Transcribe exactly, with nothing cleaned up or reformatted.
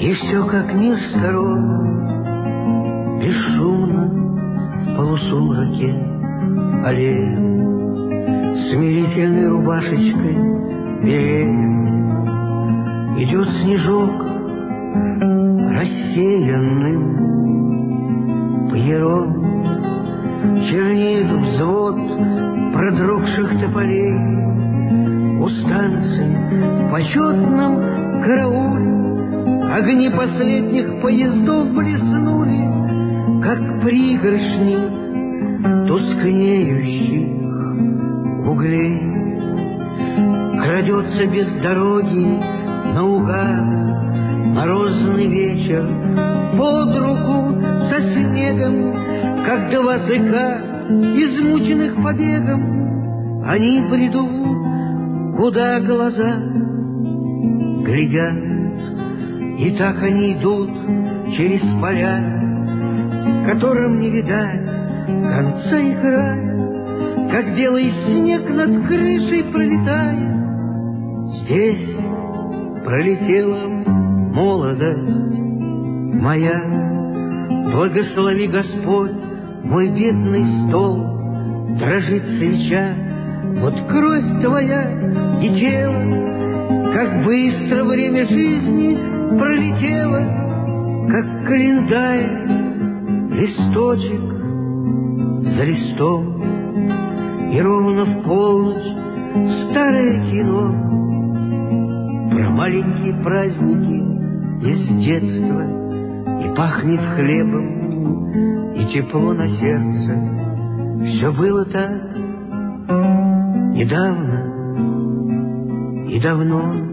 И все как мир сторон, бесшумно в полусумраке аллея, смирительной рубашечкой берега. Идет снежок рассеянным пьером, чернеет взвод продрогших тополей. У станции в почетном карауле огни последних поездов блеснули, как пригоршни тускнеющих углей. Крадется без дороги наугад морозный вечер под руку со снегом, как два зыка, измученных побегом. Они бредут, куда глаза глядят, и так они идут через поля, которым не видать конца и края, как белый снег над крышей пролетая. Здесь пролетела молодость моя, благослови Господь мой бедный стол. Дрожит свеча, вот кровь твоя и тело, как быстро время жизни пролетело, как календарь, листочек за листом. И ровно в полночь старое кино про маленькие праздники из детства, и пахнет хлебом, и тепло на сердце. Все было так недавно и давно.